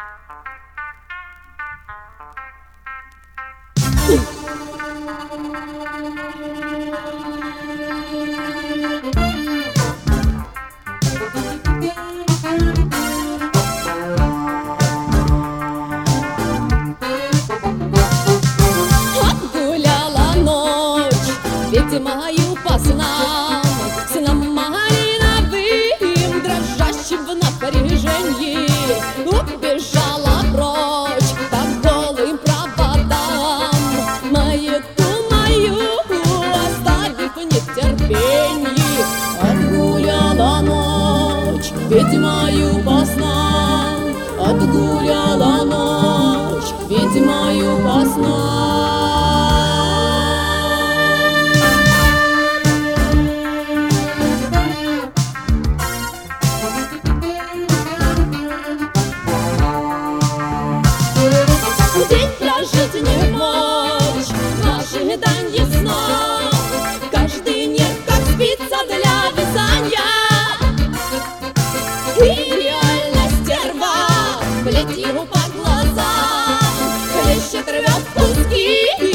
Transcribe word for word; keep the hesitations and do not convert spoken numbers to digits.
Отгуляла ночь ведьмою по снам, снам малиновым, дрожащим в напряжении. Убежала прочь по голым проводам, маяту мою оставив в нетерпении. Отгуляла ночь ведьмою по снам, отгуляла ночь ведьмою по снам. День прожить не мочь в ожидании сна, каждый нет как спица для вязания. И реально стерва плетью по глазам хлещет, рвет куски.